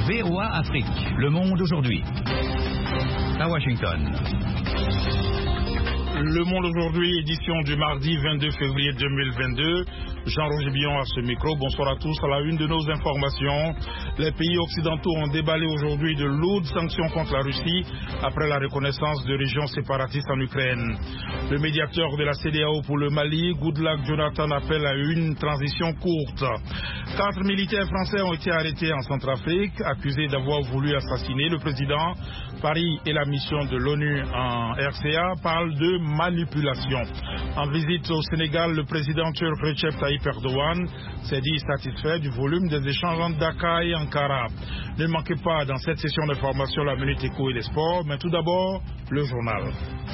VOA Afrique, le monde aujourd'hui. À Washington. Le Monde aujourd'hui, édition du mardi 22 février 2022. Jean-Roger Billon à ce micro. Bonsoir à tous. À la une de nos informations, les pays occidentaux ont déballé aujourd'hui de lourdes sanctions contre la Russie après la reconnaissance de régions séparatistes en Ukraine. Le médiateur de la CEDEAO pour le Mali, Goodluck Jonathan, appelle à une transition courte. 4 militaires français ont été arrêtés en Centrafrique, accusés d'avoir voulu assassiner le président. Paris et la mission de l'ONU en RCA parlent de manipulation. En visite au Sénégal, le président turc Recep Tayyip Erdogan s'est dit satisfait du volume des échanges entre Dakar et Ankara. Ne manquez pas dans cette session d'information la Minute Éco et les sports, mais tout d'abord, le journal.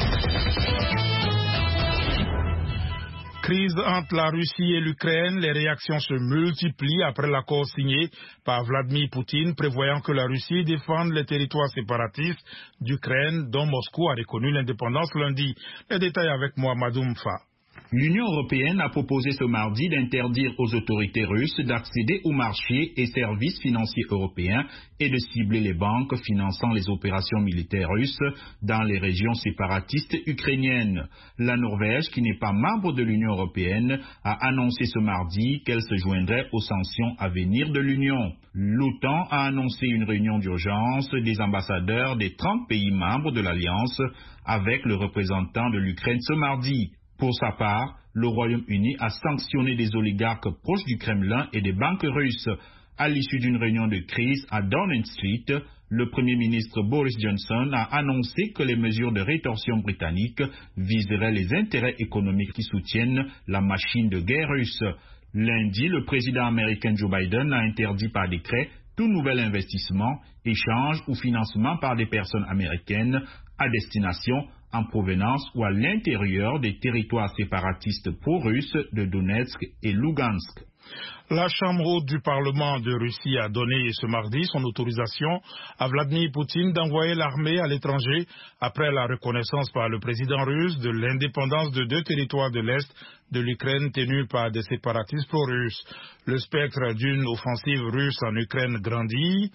Crise entre la Russie et l'Ukraine, les réactions se multiplient après l'accord signé par Vladimir Poutine prévoyant que la Russie défende les territoires séparatistes d'Ukraine dont Moscou a reconnu l'indépendance lundi. Les détails avec Mohamedou Mfa. L'Union européenne a proposé ce mardi d'interdire aux autorités russes d'accéder aux marchés et services financiers européens et de cibler les banques finançant les opérations militaires russes dans les régions séparatistes ukrainiennes. La Norvège, qui n'est pas membre de l'Union européenne, a annoncé ce mardi qu'elle se joindrait aux sanctions à venir de l'Union. L'OTAN a annoncé une réunion d'urgence des ambassadeurs des 30 pays membres de l'Alliance avec le représentant de l'Ukraine ce mardi. Pour sa part, le Royaume-Uni a sanctionné des oligarques proches du Kremlin et des banques russes. À l'issue d'une réunion de crise à Downing Street, le Premier ministre Boris Johnson a annoncé que les mesures de rétorsion britanniques viseraient les intérêts économiques qui soutiennent la machine de guerre russe. Lundi, le président américain Joe Biden a interdit par décret tout nouvel investissement, échange ou financement par des personnes américaines à destination, en provenance ou à l'intérieur des territoires séparatistes pro-russes de Donetsk et Lugansk. La Chambre haute du Parlement de Russie a donné ce mardi son autorisation à Vladimir Poutine d'envoyer l'armée à l'étranger après la reconnaissance par le président russe de l'indépendance de 2 territoires de l'Est de l'Ukraine tenus par des séparatistes pro-russes. Le spectre d'une offensive russe en Ukraine grandit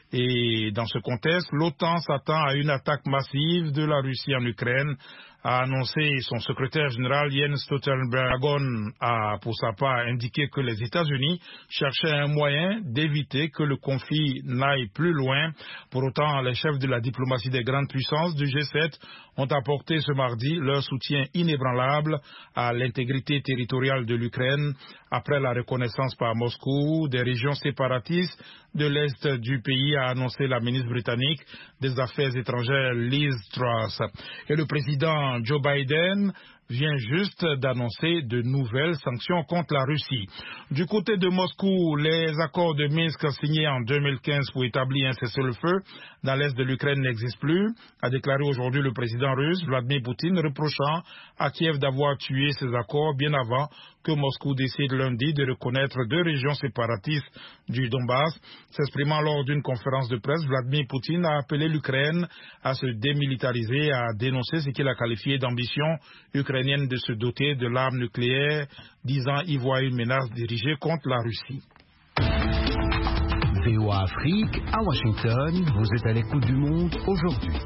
et dans ce contexte, l'OTAN s'attend à une attaque massive de la Russie en Ukraine, a annoncé son secrétaire général Jens Stoltenberg. Dragon a pour sa part indiqué que les États-Unis cherchaient un moyen d'éviter que le conflit n'aille plus loin. Pour autant, les chefs de la diplomatie des grandes puissances du G7 ont apporté ce mardi leur soutien inébranlable à l'intégrité territoriale de l'Ukraine après la reconnaissance par Moscou des régions séparatistes de l'Est du pays, a annoncé la ministre britannique des Affaires étrangères Liz Truss. Et le président Joe Biden vient juste d'annoncer de nouvelles sanctions contre la Russie. Du côté de Moscou, les accords de Minsk signés en 2015 pour établir un cessez-le-feu dans l'est de l'Ukraine n'existent plus, a déclaré aujourd'hui le président russe Vladimir Poutine, reprochant à Kiev d'avoir tué ces accords bien avant que Moscou décide lundi de reconnaître 2 régions séparatistes du Donbass. S'exprimant lors d'une conférence de presse, Vladimir Poutine a appelé l'Ukraine à se démilitariser, à dénoncer ce qu'il a qualifié d'ambition ukrainienne de se doter de l'arme nucléaire, disant y voir une menace dirigée contre la Russie. VOA Afrique, à Washington, vous êtes à l'écoute du monde aujourd'hui.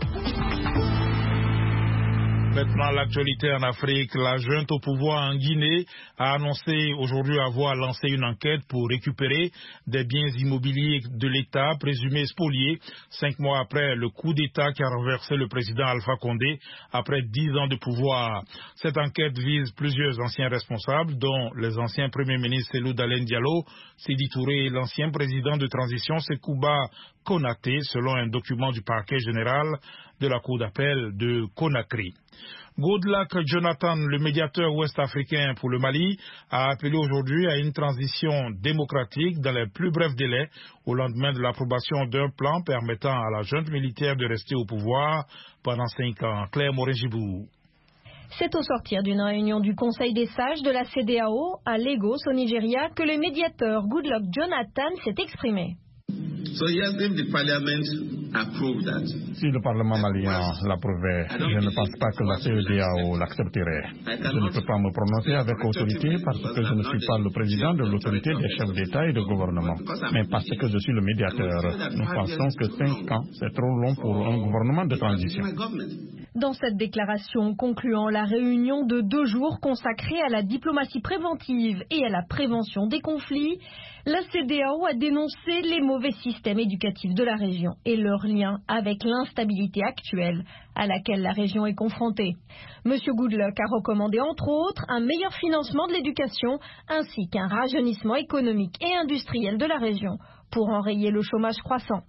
Maintenant, l'actualité en Afrique. La junte au pouvoir en Guinée a annoncé aujourd'hui avoir lancé une enquête pour récupérer des biens immobiliers de l'État présumés spoliés 5 mois après le coup d'État qui a renversé le président Alpha Condé après 10 ans de pouvoir. Cette enquête vise plusieurs anciens responsables, dont les anciens premiers ministres Cellou Dalein Diallo, Sidi Touré et l'ancien président de transition Sekouba Konaté, selon un document du parquet général de la cour d'appel de Conakry. Goodluck Jonathan, le médiateur ouest-africain pour le Mali, a appelé aujourd'hui à une transition démocratique dans les plus brefs délais au lendemain de l'approbation d'un plan permettant à la junte militaire de rester au pouvoir pendant 5 ans. Claire Morin-Gibou. C'est au sortir d'une réunion du Conseil des sages de la CEDEAO à Lagos, au Nigeria, que le médiateur Goodluck Jonathan s'est exprimé. So he has named the parliament Si le Parlement malien l'approuvait, je ne pense pas que la CEDEAO l'accepterait. Je ne peux pas me prononcer avec autorité parce que je ne suis pas le président de l'autorité des chefs d'État et de gouvernement, mais parce que je suis le médiateur. Nous pensons que 5 ans, c'est trop long pour un gouvernement de transition. Dans cette déclaration concluant la réunion de 2 jours consacrée à la diplomatie préventive et à la prévention des conflits, la CEDEAO a dénoncé les mauvais systèmes éducatifs de la région et leur lien avec l'instabilité actuelle à laquelle la région est confrontée. M. Goodluck a recommandé entre autres un meilleur financement de l'éducation ainsi qu'un rajeunissement économique et industriel de la région pour enrayer le chômage croissant.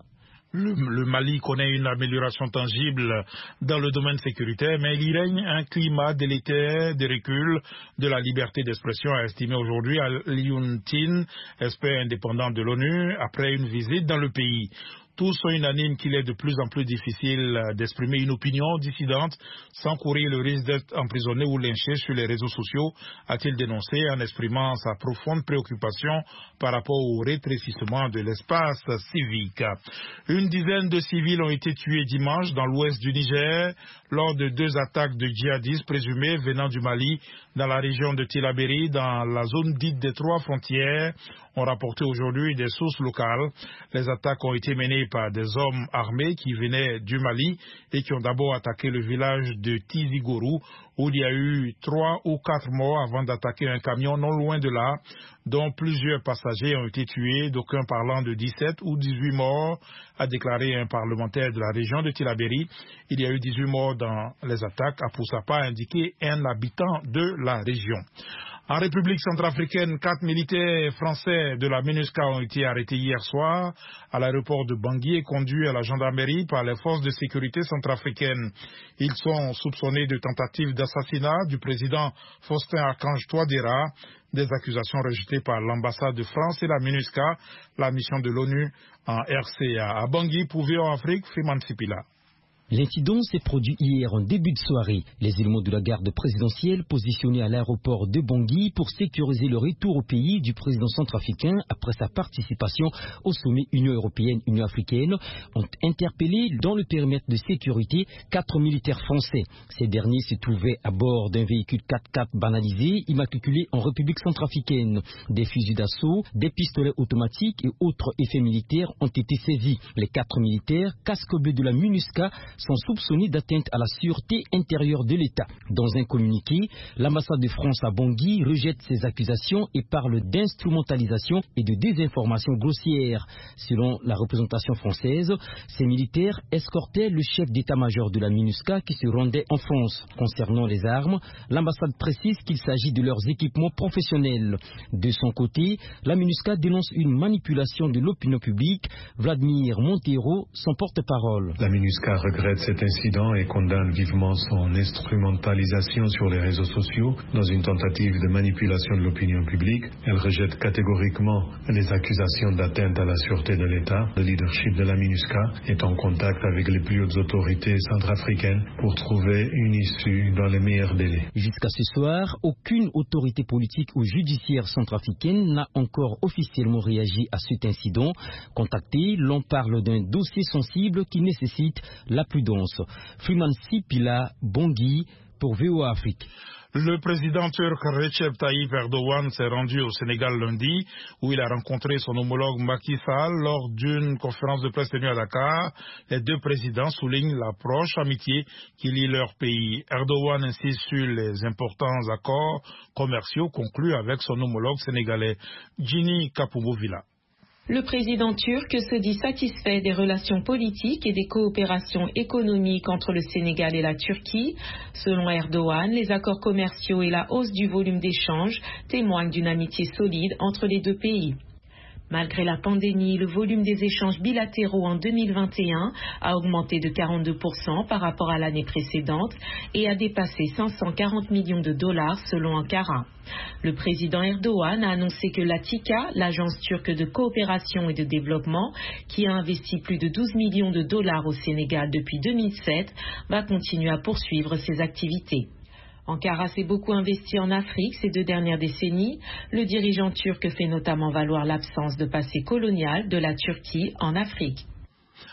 Le Mali connaît une amélioration tangible dans le domaine sécuritaire, mais il y règne un climat délétère de recul de la liberté d'expression, a estimé aujourd'hui Alioune Tine, expert indépendant de l'ONU, après une visite dans le pays. Tous sont unanimes qu'il est de plus en plus difficile d'exprimer une opinion dissidente sans courir le risque d'être emprisonné ou lynché sur les réseaux sociaux, a-t-il dénoncé en exprimant sa profonde préoccupation par rapport au rétrécissement de l'espace civique. Une dizaine de civils ont été tués dimanche dans l'ouest du Niger lors de 2 attaques de djihadistes présumés venant du Mali dans la région de Tillabéri, dans la zone dite des 3 frontières, ont rapporté aujourd'hui des sources locales. Les attaques ont été menées par des hommes armés qui venaient du Mali et qui ont d'abord attaqué le village de Tizigorou, où il y a eu 3 ou 4 morts avant d'attaquer un camion non loin de là, dont plusieurs passagers ont été tués, d'aucuns parlant de 17 ou 18 morts, a déclaré un parlementaire de la région de Tillabéri. Il y a eu 18 morts dans les attaques, a pour sa part indiqué un habitant de la région. En République centrafricaine, 4 militaires français de la MINUSCA ont été arrêtés hier soir à l'aéroport de Bangui et conduits à la gendarmerie par les forces de sécurité centrafricaines. Ils sont soupçonnés de tentative d'assassinat du président Faustin-Archange Touadéra, des accusations rejetées par l'ambassade de France et la MINUSCA, la mission de l'ONU en RCA. À Bangui, pour VOA Afrique, Fiman Sipila. L'incident s'est produit hier en début de soirée. Les éléments de la garde présidentielle positionnés à l'aéroport de Bangui pour sécuriser le retour au pays du président centrafricain après sa participation au sommet Union européenne-Union africaine ont interpellé dans le périmètre de sécurité 4 militaires français. Ces derniers se trouvaient à bord d'un véhicule 4x4 banalisé immatriculé en République centrafricaine. Des fusils d'assaut, des pistolets automatiques et autres effets militaires ont été saisis. Les 4 militaires, casque bleu de la MINUSCA, sont soupçonnés d'atteinte à la sûreté intérieure de l'État. Dans un communiqué, l'ambassade de France à Bangui rejette ces accusations et parle d'instrumentalisation et de désinformation grossière. Selon la représentation française, ces militaires escortaient le chef d'état-major de la MINUSCA qui se rendait en France. Concernant les armes, l'ambassade précise qu'il s'agit de leurs équipements professionnels. De son côté, la MINUSCA dénonce une manipulation de l'opinion publique. Vladimir Montero, son porte-parole. La MINUSCA regrette cet incident et condamne vivement son instrumentalisation sur les réseaux sociaux dans une tentative de manipulation de l'opinion publique. Elle rejette catégoriquement les accusations d'atteinte à la sûreté de l'État. Le leadership de la MINUSCA est en contact avec les plus hautes autorités centrafricaines pour trouver une issue dans les meilleurs délais. Jusqu'à ce soir, aucune autorité politique ou judiciaire centrafricaine n'a encore officiellement réagi à cet incident. Contacté, l'on parle d'un dossier sensible qui nécessite la prudence. Freeman Sipila, Bangui, pour VOA Afrique. Le président turc Recep Tayyip Erdogan s'est rendu au Sénégal lundi, où il a rencontré son homologue Macky Sall lors d'une conférence de presse tenue à Dakar. Les 2 présidents soulignent la proche amitié qui lie leurs pays. Erdogan insiste sur les importants accords commerciaux conclus avec son homologue sénégalais. Ginny Kapoumovila. Le président turc se dit satisfait des relations politiques et des coopérations économiques entre le Sénégal et la Turquie. Selon Erdogan, les accords commerciaux et la hausse du volume d'échanges témoignent d'une amitié solide entre les 2 pays. Malgré la pandémie, le volume des échanges bilatéraux en 2021 a augmenté de 42% par rapport à l'année précédente et a dépassé 540 millions de dollars selon Ankara. Le président Erdogan a annoncé que l'Atika, l'agence turque de coopération et de développement, qui a investi plus de 12 millions de dollars au Sénégal depuis 2007, va continuer à poursuivre ses activités. Ankara s'est beaucoup investi en Afrique ces 2 dernières décennies. Le dirigeant turc fait notamment valoir l'absence de passé colonial de la Turquie en Afrique.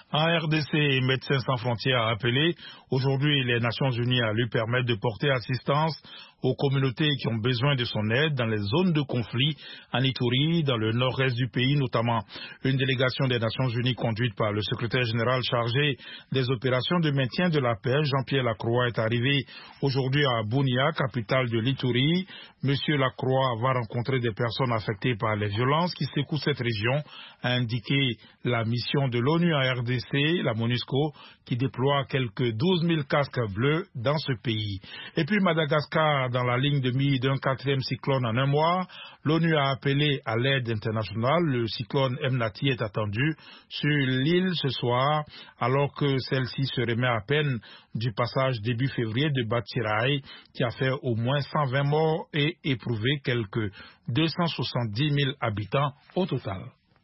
En RDC, Médecins sans frontières a appelé aujourd'hui les Nations Unies à lui permettre de porter assistance aux communautés qui ont besoin de son aide dans les zones de conflit en Ituri, dans le nord-est du pays notamment. Une délégation des Nations Unies conduite par le secrétaire général chargé des opérations de maintien de la paix, Jean-Pierre Lacroix, est arrivé aujourd'hui à Bunia, capitale de l'Ituri. Monsieur Lacroix va rencontrer des personnes affectées par les violences qui secouent cette région, a indiqué la mission de l'ONU en RDC, la MONUSCO, qui déploie quelques 12 000 casques bleus dans ce pays. Et puis Madagascar, dans la ligne de mire d'un 4e cyclone en un mois, l'ONU a appelé à l'aide internationale. Le cyclone Emnati est attendu sur l'île ce soir, alors que celle-ci se remet à peine du passage début février de Batsirai, qui a fait au moins 120 morts et éprouvé quelques 270 000 habitants au total.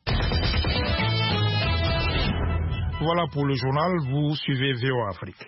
Voilà pour le journal, vous suivez VOA Afrique.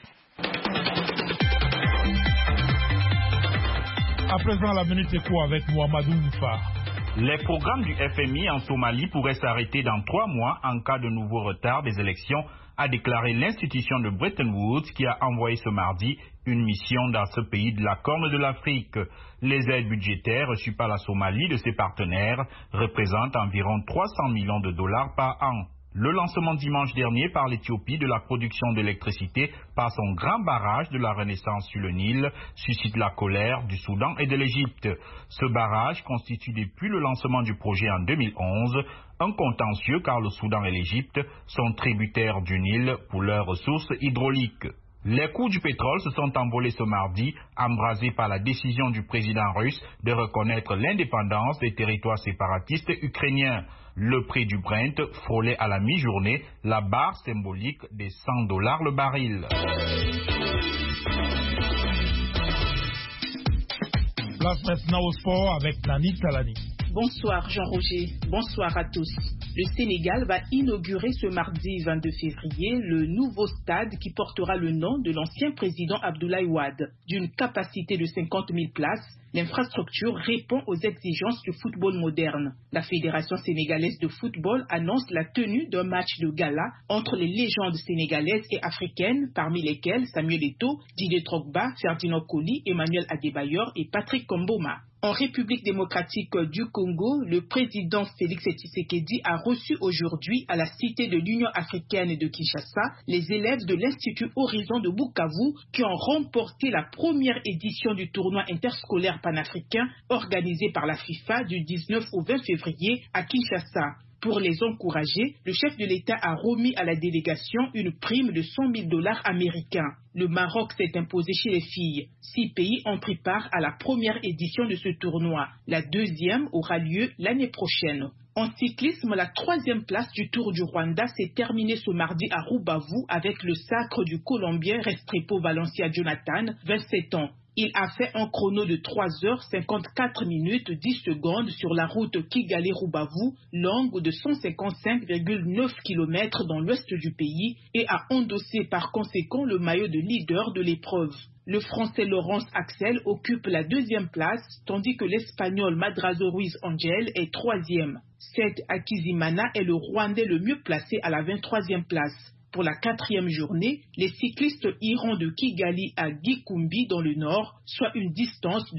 À présent, la minute écho avec Mohamedou Moufa. Les programmes du FMI en Somalie pourraient s'arrêter dans 3 mois en cas de nouveau retard des élections, a déclaré l'institution de Bretton Woods qui a envoyé ce mardi une mission dans ce pays de la Corne de l'Afrique. Les aides budgétaires reçues par la Somalie de ses partenaires représentent environ 300 millions de dollars par an. Le lancement dimanche dernier par l'Éthiopie de la production d'électricité par son grand barrage de la Renaissance sur le Nil suscite la colère du Soudan et de l'Égypte. Ce barrage constitue depuis le lancement du projet en 2011 un contentieux car le Soudan et l'Égypte sont tributaires du Nil pour leurs ressources hydrauliques. Les cours du pétrole se sont envolés ce mardi, embrasés par la décision du président russe de reconnaître l'indépendance des territoires séparatistes ukrainiens. Le prix du Brent frôlait à la mi-journée la barre symbolique des $100 le baril. Place maintenant au sport avec Nani Talani. Bonsoir Jean-Roger, bonsoir à tous. Le Sénégal va inaugurer ce mardi 22 février le nouveau stade qui portera le nom de l'ancien président Abdoulaye Wade. D'une capacité de 50 000 places, l'infrastructure répond aux exigences du football moderne. La Fédération sénégalaise de football annonce la tenue d'un match de gala entre les légendes sénégalaises et africaines, parmi lesquelles Samuel Eto'o, Didier Drogba, Ferdinand Coly, Emmanuel Adebayor et Patrick Komboma. En République démocratique du Congo, le président Félix Tshisekedi a reçu aujourd'hui à la Cité de l'Union africaine de Kinshasa les élèves de l'Institut Horizon de Bukavu qui ont remporté la première édition du tournoi interscolaire panafricain organisé par la FIFA du 19 au 20 février à Kinshasa. Pour les encourager, le chef de l'État a remis à la délégation une prime de $100 000 américains. Le Maroc s'est imposé chez les filles. 6 pays ont pris part à la première édition de ce tournoi. La deuxième aura lieu l'année prochaine. En cyclisme, la 3e place du Tour du Rwanda s'est terminée ce mardi à Rubavu avec le sacre du Colombien Restrepo Valencia Jonathan, 27 ans. Il a fait un chrono de 3h54 minutes 10 secondes sur la route Kigali-Rubavu, longue de 155,9 km dans l'ouest du pays et a endossé par conséquent le maillot de leader de l'épreuve. Le Français Laurence Axel occupe la 2e place, tandis que l'Espagnol Madrazo Ruiz Angel est 3e. Seth Akizimana est le Rwandais le mieux placé à la 23e place. Pour la 4e journée, les cyclistes iront de Kigali à Gikumbi dans le nord, soit une distance de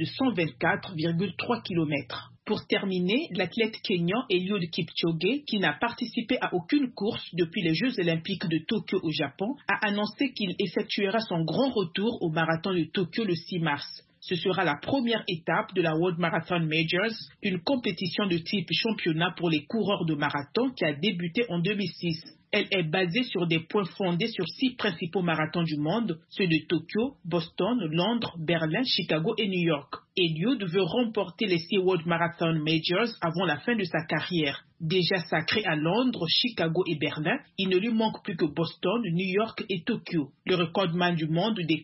124,3 km. Pour terminer, l'athlète kényan Eliud Kipchoge, qui n'a participé à aucune course depuis les Jeux Olympiques de Tokyo au Japon, a annoncé qu'il effectuera son grand retour au marathon de Tokyo le 6 mars. Ce sera la première étape de la World Marathon Majors, une compétition de type championnat pour les coureurs de marathon qui a débuté en 2006. Elle est basée sur des points fondés sur 6 principaux marathons du monde, ceux de Tokyo, Boston, Londres, Berlin, Chicago et New York. Eliud veut remporter les 6 World Marathon Majors avant la fin de sa carrière. Déjà sacré à Londres, Chicago et Berlin, il ne lui manque plus que Boston, New York et Tokyo. Le recordman du monde des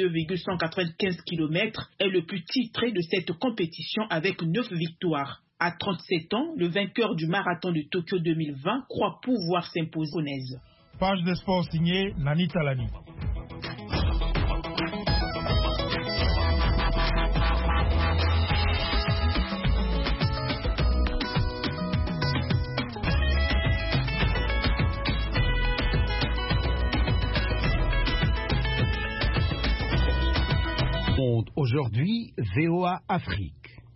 42,195 km est le plus titré de cette compétition avec 9 victoires. À 37 ans, le vainqueur du marathon de Tokyo 2020 croit pouvoir s'imposer aux Naises. Page de sport signée Nani Talani. monde aujourd'hui, VOA Afrique.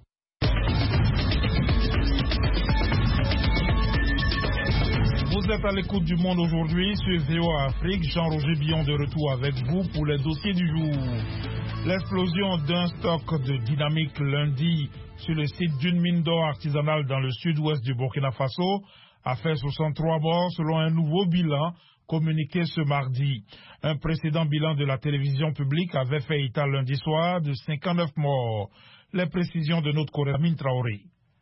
Vous êtes à l'écoute du Monde aujourd'hui sur VOA Afrique. Jean-Roger Billon de retour avec vous pour les dossiers du jour. L'explosion d'un stock de dynamique lundi sur le site d'une mine d'or artisanale dans le sud-ouest du Burkina Faso a fait 63 morts selon un nouveau bilan communiqué ce mardi. Un précédent bilan de la télévision publique avait fait état lundi soir de 59 morts. Les précisions de notre collègue Amine Traoré.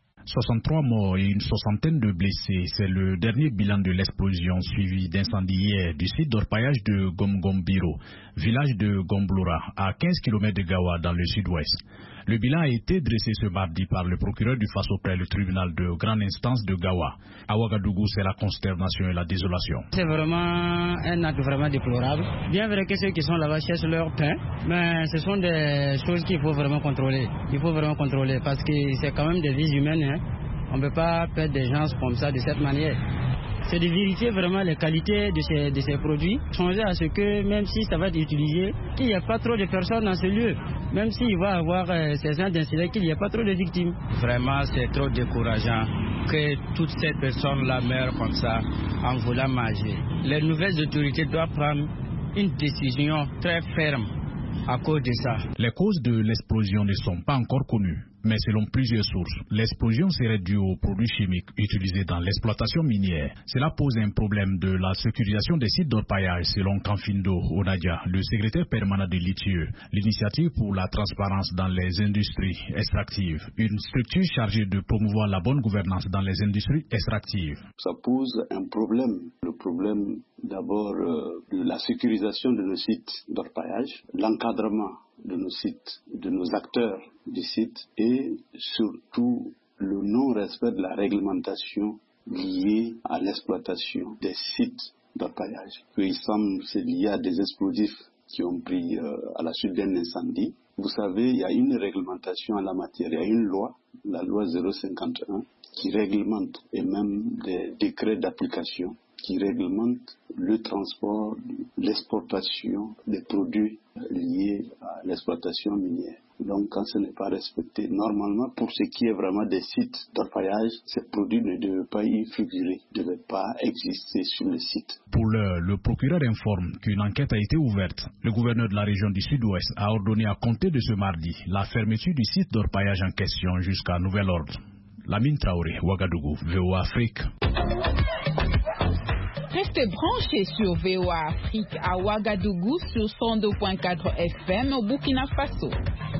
63 morts et une soixantaine de blessés, c'est le dernier bilan de l'explosion suivi d'incendie hier du site d'orpaillage de Gomgombiro, village de Gomblora, à 15 km de Gawa dans le sud-ouest. Le bilan a été dressé ce mardi par le procureur du Faso près le tribunal de grande instance de Gawa. À Ouagadougou, c'est la consternation et la désolation. C'est vraiment un acte vraiment déplorable. Bien vrai que ceux qui sont là-bas cherchent leur pain, mais ce sont des choses qu'il faut vraiment contrôler. Il faut vraiment contrôler parce que c'est quand même des vies humaines. Hein. On ne peut pas perdre des gens comme ça de cette manière. C'est de vérifier vraiment les qualités de ces produits, changer à ce que même si ça va être utilisé, qu'il n'y a pas trop de personnes dans ce lieu, même s'il va y avoir ces gens d'incidents, qu'il n'y a pas trop de victimes. Vraiment, c'est trop décourageant que toutes ces personnes-là meurent comme ça en voulant manger. Les nouvelles autorités doivent prendre une décision très ferme à cause de ça. Les causes de l'explosion ne sont pas encore connues. Mais selon plusieurs sources, l'explosion serait due aux produits chimiques utilisés dans l'exploitation minière. Cela pose un problème de la sécurisation des sites d'orpaillage, selon Kanfindo Onadia, le secrétaire permanent de l'ITIE, l'initiative pour la transparence dans les industries extractives, une structure chargée de promouvoir la bonne gouvernance dans les industries extractives. Ça pose un problème, le problème d'abord de la sécurisation de nos sites d'orpaillage, l'encadrement de nos sites, de nos acteurs du site et surtout le non-respect de la réglementation liée à l'exploitation des sites d'orpaillage. Il semble que c'est lié à des explosifs qui ont pris à la suite d'un incendie. Vous savez, il y a une réglementation en la matière, il y a une loi, la loi 051, qui réglemente et même des décrets d'application qui réglementent le transport, l'exportation des produits liés à l'exploitation minière. Donc quand ce n'est pas respecté, normalement pour ce qui est vraiment des sites d'orpaillage, ces produits ne devaient pas y figurer, ne devaient pas exister sur le site. Pour l'heure, le procureur informe qu'une enquête a été ouverte. Le gouverneur de la région du Sud-Ouest a ordonné à compter de ce mardi la fermeture du site d'orpaillage en question jusqu'à nouvel ordre. Lamine Traoré, Ouagadougou, VOA Afrique. Restez branchés sur VOA Afrique à Ouagadougou sur 102.4 FM au Burkina Faso.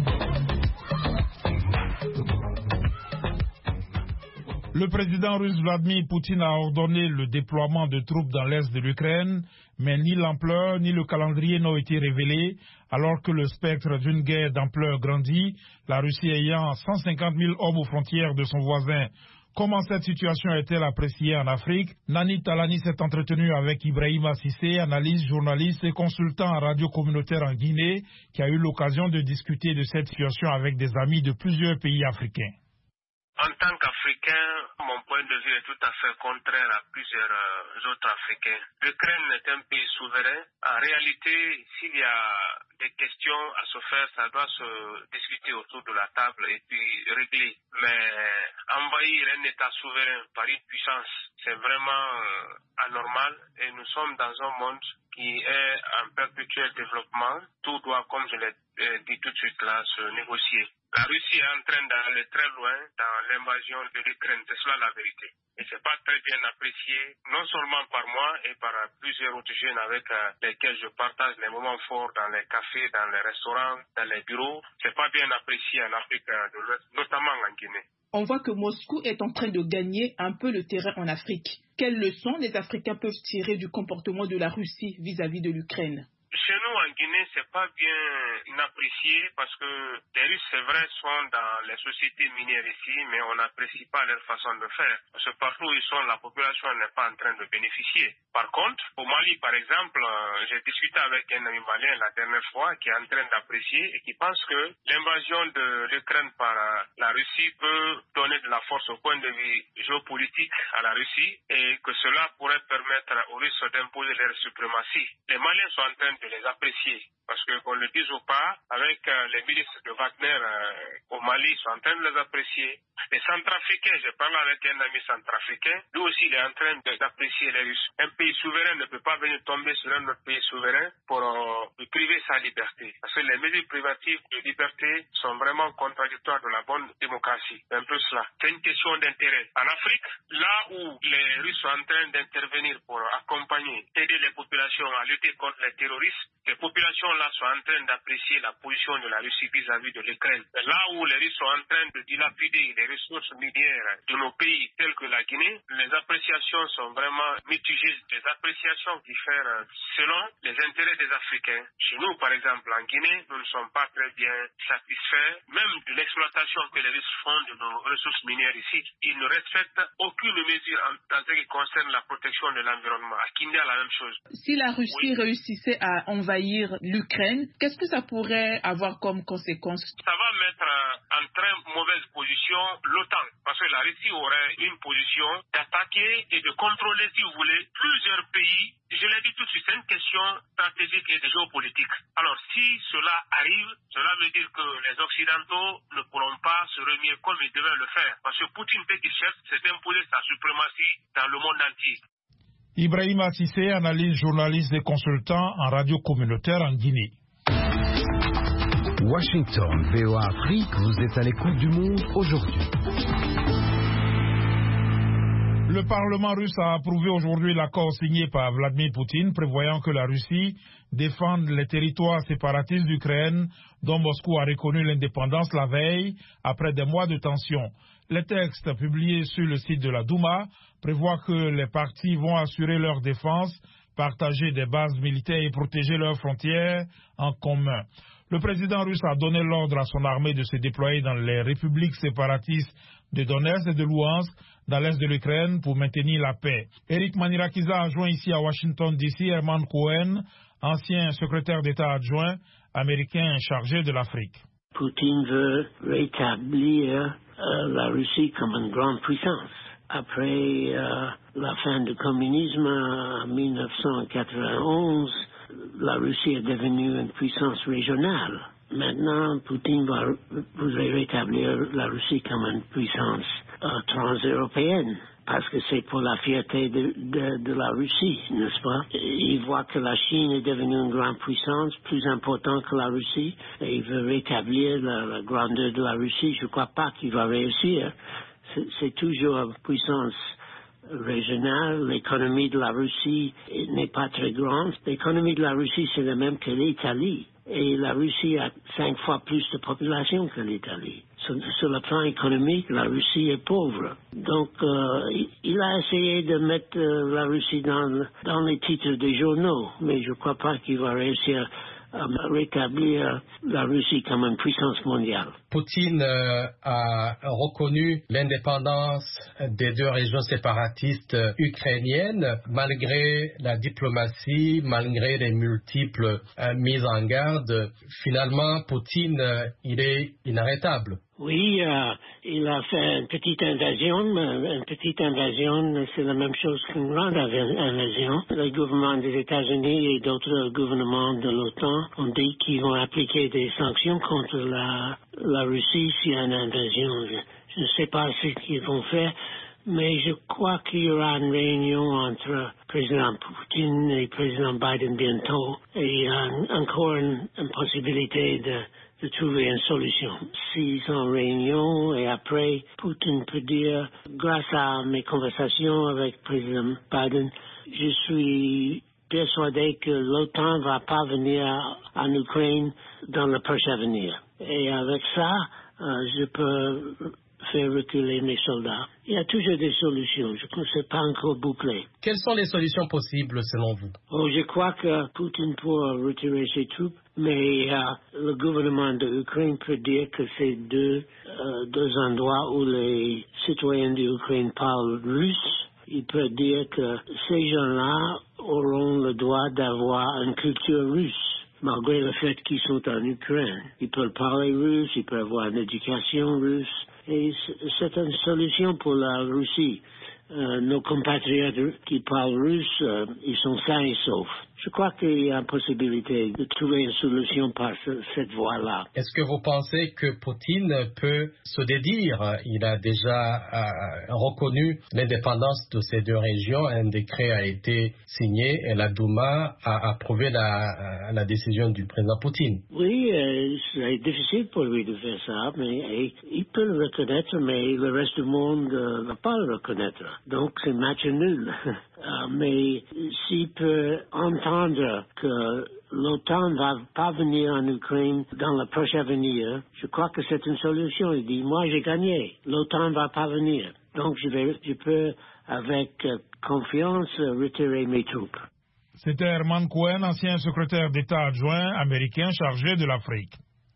Le président russe Vladimir Poutine a ordonné le déploiement de troupes dans l'est de l'Ukraine, mais ni l'ampleur ni le calendrier n'ont été révélés, alors que le spectre d'une guerre d'ampleur grandit, la Russie ayant 150 000 hommes aux frontières de son voisin. Comment cette situation est-elle appréciée en Afrique? Nani Talani s'est entretenu avec Ibrahima Sissé, analyste, journaliste et consultant en radio communautaire en Guinée, qui a eu l'occasion de discuter de cette situation avec des amis de plusieurs pays africains. En tant qu'Africain, mon point de vue est tout à fait contraire à plusieurs autres Africains. L'Ukraine est un pays souverain. En réalité, s'il y a des questions à se faire, ça doit se discuter autour de la table et puis régler. Mais envahir un État souverain par une puissance, c'est vraiment anormal et nous sommes dans un monde qui est en perpétuel développement. Tout doit, comme je l'ai dit tout de suite là, se négocier. La Russie est en train d'aller très loin dans l'invasion de l'Ukraine, c'est cela la vérité. Et c'est pas très bien apprécié, non seulement par moi et par plusieurs autres jeunes avec lesquels je partage les moments forts dans les cafés, dans les restaurants, dans les bureaux. C'est pas bien apprécié en Afrique de l'Ouest, notamment en Guinée. On voit que Moscou est en train de gagner un peu le terrain en Afrique. Quelles leçons les Africains peuvent tirer du comportement de la Russie vis-à-vis de l'Ukraine? Chez nous, en Guinée, c'est pas bien apprécié parce que les Russes, c'est vrai, sont dans les sociétés minières ici, mais on n'apprécie pas leur façon de faire. Parce que partout où ils sont, la population n'est pas en train de bénéficier. Par contre, au Mali, par exemple, j'ai discuté avec un ami malien la dernière fois qui est en train d'apprécier et qui pense que l'invasion de l'Ukraine par la Russie peut donner de la force au point de vue géopolitique à la Russie et que cela pourrait permettre aux Russes d'imposer leur suprématie. Les Maliens sont en train de les apprécier. Parce que, qu'on le dise ou pas, avec les milices de Wagner au Mali, ils sont en train de les apprécier. Les Centrafricains, je parle avec un ami centrafricain, lui aussi il est en train d'apprécier les Russes. Un pays souverain ne peut pas venir tomber sur un autre pays souverain pour lui priver sa liberté. Parce que les mesures privatives de liberté sont vraiment contradictoires de la bonne démocratie. C'est un peu cela. C'est une question d'intérêt. En Afrique, là où les Russes sont en train d'intervenir pour accompagner, aider les populations à lutter contre les terroristes, les populations-là sont en train d'apprécier la position de la Russie vis-à-vis de l'Ukraine. Là où les Russes sont en train de dilapider les ressources minières de nos pays tels que la Guinée, les appréciations sont vraiment mitigées. Des appréciations qui diffèrent selon les intérêts des Africains. Chez nous, par exemple, en Guinée, nous ne sommes pas très bien satisfaits, même de l'exploitation que les Russes font de nos ressources minières ici. Ils ne respectent aucune mesure en ce qui concerne la protection de l'environnement. À Guinée, la même chose. Si la Russie réussissait à envahir l'Ukraine, qu'est-ce que ça pourrait avoir comme conséquence? Ça va mettre en très mauvaise position l'OTAN, parce que la Russie aurait une position d'attaquer et de contrôler, si vous voulez, plusieurs pays. Je l'ai dit tout de suite, c'est une question stratégique et de géopolitique. Alors, si cela arrive, cela veut dire que les Occidentaux ne pourront pas se remuer comme ils devaient le faire. Parce que Poutine, ce qu'il cherche, c'est d'imposer sa suprématie dans le monde entier. Ibrahima Cissé, analyse, journaliste et consultant en radio communautaire en Guinée. Washington, VOA Afrique, vous êtes à l'écoute du monde aujourd'hui. Le Parlement russe a approuvé aujourd'hui l'accord signé par Vladimir Poutine prévoyant que la Russie défende les territoires séparatistes d'Ukraine dont Moscou a reconnu l'indépendance la veille après des mois de tension. Les textes publiés sur le site de la Douma prévoient que les partis vont assurer leur défense, partager des bases militaires et protéger leurs frontières en commun. Le président russe a donné l'ordre à son armée de se déployer dans les républiques séparatistes de Donetsk et de Louhansk, dans l'est de l'Ukraine, pour maintenir la paix. Eric Manirakiza a joint ici à Washington DC Herman Cohen, ancien secrétaire d'État adjoint américain chargé de l'Afrique. Poutine veut rétablir la Russie comme une grande puissance. Après la fin du communisme en 1991, la Russie est devenue une puissance régionale. Maintenant, Poutine voudrait rétablir la Russie comme une puissance transeuropéenne, parce que c'est pour la fierté de la Russie, n'est-ce pas? Il voit que la Chine est devenue une grande puissance, plus importante que la Russie, et il veut rétablir la grandeur de la Russie. Je ne crois pas qu'il va réussir. C'est toujours une puissance régionale. L'économie de la Russie n'est pas très grande. L'économie de la Russie, c'est la même que l'Italie. Et la Russie a 5 fois plus de population que l'Italie. Sur le plan économique, la Russie est pauvre. Donc, il a essayé de mettre la Russie dans les titres des journaux, mais je ne crois pas qu'il va réussir à rétablir la Russie comme une puissance mondiale. Poutine a reconnu l'indépendance des deux régions séparatistes ukrainiennes, malgré la diplomatie, malgré les multiples mises en garde. Finalement, Poutine, il est inarrêtable. Oui, il a fait une petite invasion. Une petite invasion, c'est la même chose qu'une grande invasion. Le gouvernement des États-Unis et d'autres gouvernements de l'OTAN ont dit qu'ils vont appliquer des sanctions contre la Russie s'il y a une invasion. Je ne sais pas ce qu'ils vont faire, mais je crois qu'il y aura une réunion entre président Poutine et président Biden bientôt. Et il y a encore une possibilité de trouver une solution. S'ils sont en réunion et après, Poutine peut dire, grâce à mes conversations avec le président Biden, je suis persuadé que l'OTAN ne va pas venir en Ukraine dans le prochain avenir. Et avec ça, je peux faire reculer mes soldats. Il y a toujours des solutions. Je pense que ce n'est pas encore bouclé. Quelles sont les solutions possibles selon vous? Je crois que Poutine pourra retirer ses troupes, mais le gouvernement de l'Ukraine peut dire que c'est deux endroits où les citoyens de l'Ukraine parlent russe. Il peut dire que ces gens-là auront le droit d'avoir une culture russe, malgré le fait qu'ils sont en Ukraine. Ils peuvent parler russe, ils peuvent avoir une éducation russe. Et c'est une solution pour la Russie. nos compatriotes qui parlent russe, ils sont sains et saufs. Je crois qu'il y a une possibilité de trouver une solution par cette voie-là. Est-ce que vous pensez que Poutine peut se dédire? Il a déjà reconnu l'indépendance de ces deux régions. Un décret a été signé et la Douma a approuvé la décision du président Poutine. Oui, c'est difficile pour lui de faire ça, mais il peut le reconnaître, mais le reste du monde ne va pas le reconnaître. Donc c'est match nul. Mais s'il peut entendre que l'OTAN ne va pas venir en Ukraine dans le prochain avenir, je crois que c'est une solution. Il dit, moi j'ai gagné, l'OTAN ne va pas venir. Donc je peux avec confiance retirer mes troupes. C'était Herman Cohen, ancien secrétaire d'État adjoint américain chargé de l'Afrique.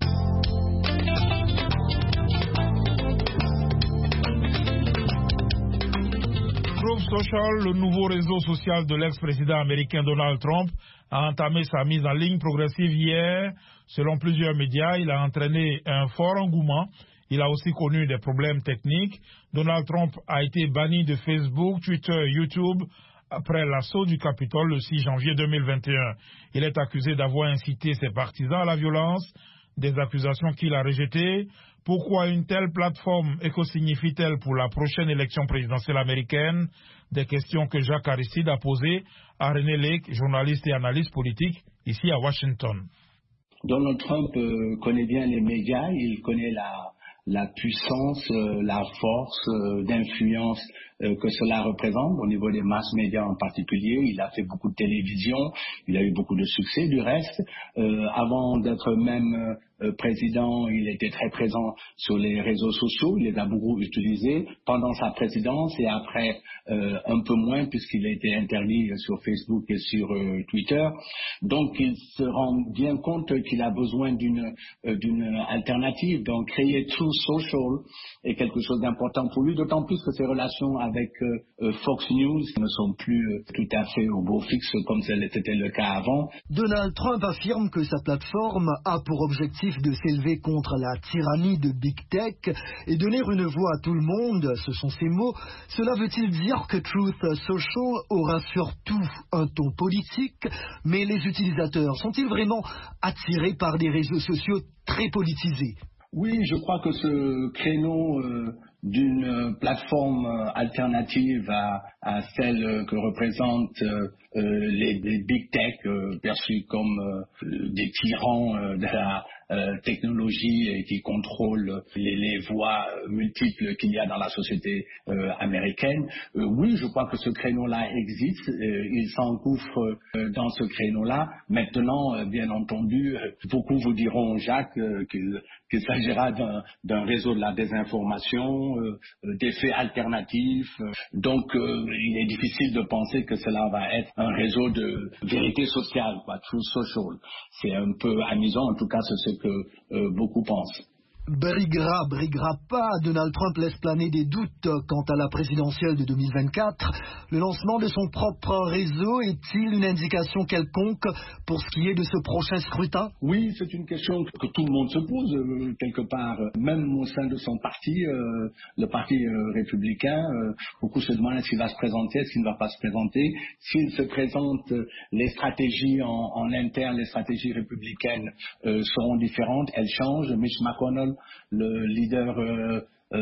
Truth Social, le nouveau réseau social de l'ex-président américain Donald Trump, a entamé sa mise en ligne progressive hier. Selon plusieurs médias, il a entraîné un fort engouement. Il a aussi connu des problèmes techniques. Donald Trump a été banni de Facebook, Twitter, YouTube après l'assaut du Capitole le 6 janvier 2021. Il est accusé d'avoir incité ses partisans à la violence, des accusations qu'il a rejetées. Pourquoi une telle plateforme éco-signifie-t-elle pour la prochaine élection présidentielle américaine? Des questions que Jacques Aristide a posées à René Lake, journaliste et analyste politique, ici à Washington. Donald Trump connaît bien les médias, il connaît la puissance, la force d'influence que cela représente au niveau des masses médias en particulier. Il a fait beaucoup de télévision, il a eu beaucoup de succès du reste. Avant d'être même président, il était très présent sur les réseaux sociaux, il les a beaucoup utilisés pendant sa présidence et après un peu moins puisqu'il a été interdit sur Facebook et sur Twitter. Donc il se rend bien compte qu'il a besoin d'une alternative. Donc créer Truth Social est quelque chose d'important pour lui, d'autant plus que ses relations avec Fox News ne sont plus tout à fait au beau fixe comme c'était le cas avant. Donald Trump affirme que sa plateforme a pour objectif de s'élever contre la tyrannie de Big Tech et donner une voix à tout le monde, ce sont ses mots. Cela veut-il dire que Truth Social aura surtout un ton politique, mais les utilisateurs sont-ils vraiment attirés par des réseaux sociaux très politisés? Oui, je crois que ce créneau d'une plateforme alternative à celle que représentent les big tech perçus comme des tyrans de la technologie et qui contrôlent les voies multiples qu'il y a dans la société américaine. Oui, je crois que ce créneau-là existe. Il s'engouffre dans ce créneau-là. Maintenant, bien entendu, beaucoup vous diront, Jacques, qu'il s'agira d'un réseau de la désinformation, des faits alternatifs. Donc, il est difficile de penser que cela va être un réseau de vérité sociale, Truth Social. C'est un peu amusant, en tout cas, c'est ce que beaucoup pensent. Briguera pas, Donald Trump laisse planer des doutes quant à la présidentielle de 2024. Le lancement de son propre réseau est-il une indication quelconque pour ce qui est de ce prochain scrutin? Oui, c'est une question que tout le monde se pose quelque part, même au sein de son parti, le parti républicain. Beaucoup se demandent s'il va se présenter, s'il ne va pas se présenter. S'il se présente, les stratégies en interne, les stratégies républicaines seront différentes, elles changent. Mitch McConnell, le leader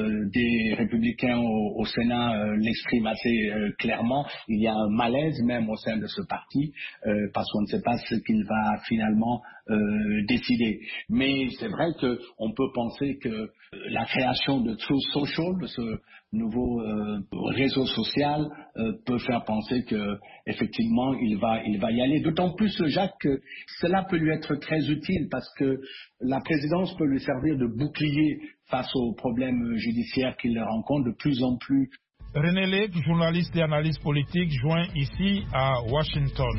des républicains au Sénat l'exprime assez clairement. Il y a un malaise même au sein de ce parti parce qu'on ne sait pas ce qu'il va finalement décider. Mais c'est vrai qu'on peut penser que la création de Truth Social, de ce nouveau réseau social, peut faire penser que effectivement il va y aller. D'autant plus, Jacques, que cela peut lui être très utile parce que la présidence peut lui servir de bouclier face aux problèmes judiciaires qu'il rencontre de plus en plus. René Lake, journaliste et analyste politique, joint ici à Washington.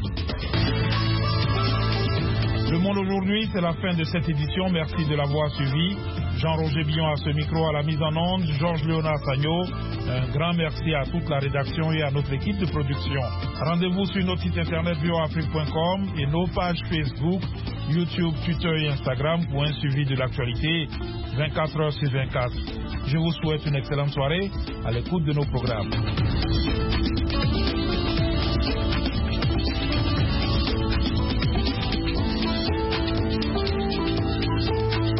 Le Monde aujourd'hui, c'est la fin de cette édition. Merci de l'avoir suivi. Jean-Roger Billon à ce micro, à la mise en onde. Georges Léonard Sagno. Un grand merci à toute la rédaction et à notre équipe de production. Rendez-vous sur notre site internet voafrique.com et nos pages Facebook, YouTube, Twitter et Instagram pour un suivi de l'actualité 24 heures sur 24. Je vous souhaite une excellente soirée à l'écoute de nos programmes.